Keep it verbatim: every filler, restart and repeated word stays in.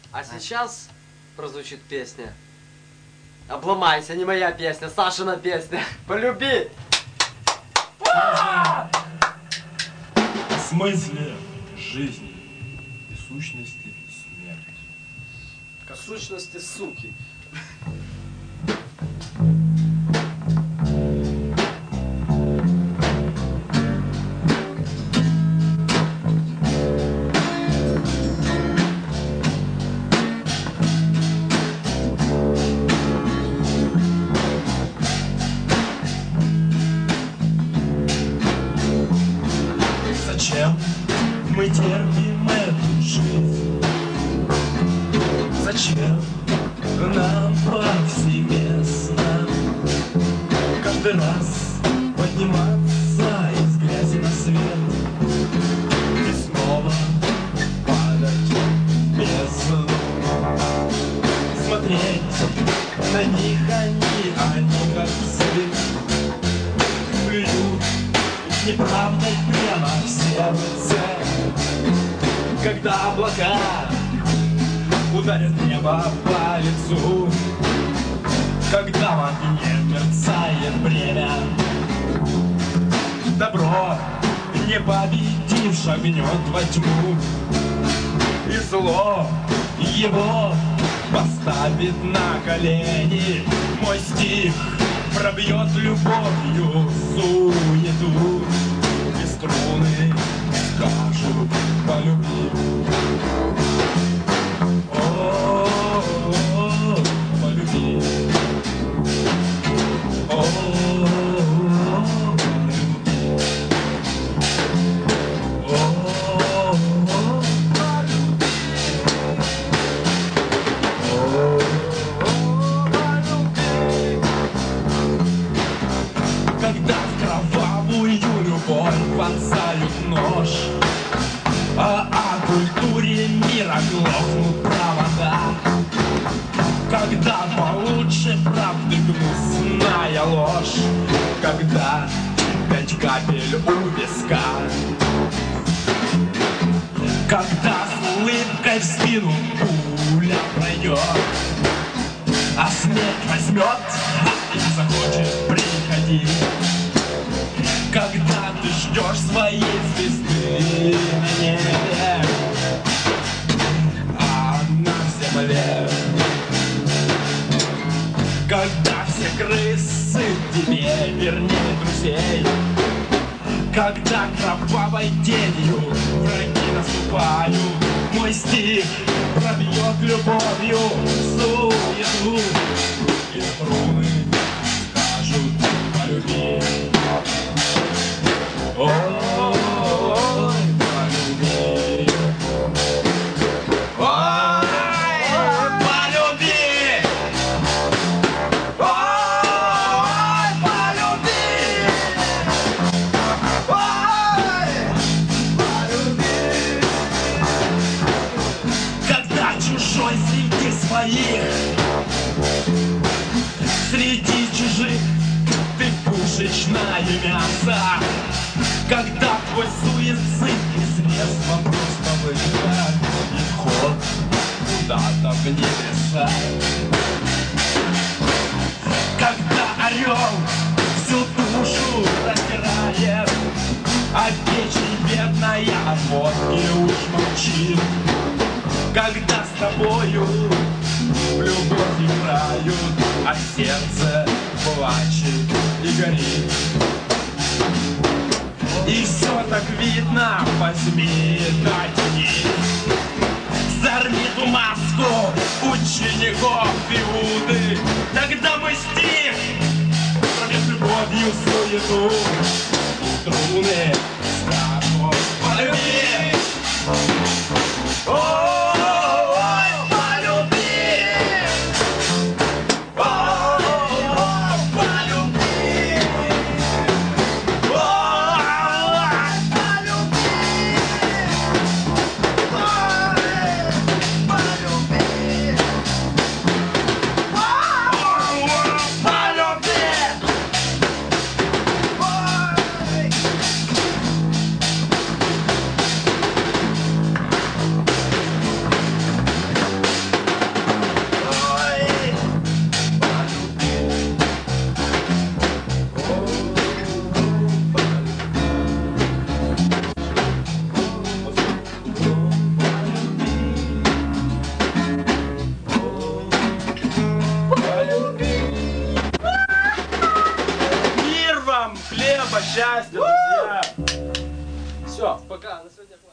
А сейчас прозвучит песня. Обломайся, не моя песня, Сашина песня. Полюби! О смысле жизни и сущности смерти. Как сущности суки. Зачем мы терпим эту жизнь? Зачем нам повсеместно каждый раз подниматься из грязи на свет и снова падать в бездну? Смотреть на них они, они как псы, плюют неправдой прямо в сердце, когда облака ударят небо по лицу, когда в огне мерцает время. Добро, не победив, шагнет во тьму, и зло его поставит на колени. Мой стих пробьет любовью суету, и струны скажут полюби. О, полюби. О, когда в кровавую любовь вонзают нож, а о культуре мира глохнут провода, когда получше правды гнусная ложь, когда пять капель у виска, когда с улыбкой в спину пуля пройдет, а смерть возьмет и захочет приходить. Когда ты ждешь своей звезды на небе, а на земле, когда все крысы тебе вернее друзей, когда кровавой тенью враги наступают, мой стих пробьет любовью суету, и струны скажут полюби. Ой, полюби. Ой, полюби. Ой, полюби. Ой, полюби. Когда чужой среди своих, среди чужих ты пушечное мясо, когда твой суицид из средства просто выжигает и вход куда-то в небеса, когда орел всю душу раздирает, а печень бедная от водки уж молчит, когда с тобою в любовь играют, а сердце плачет и горит. И все так видно, возьми, натяни, сорви ту маску учеников Иуды. Тогда мой стих пробьет любовью суету, и струны скажут полюби. Ой, полюби. Ой, полюби. счастья, друзья! Все. Пока, на сегодня.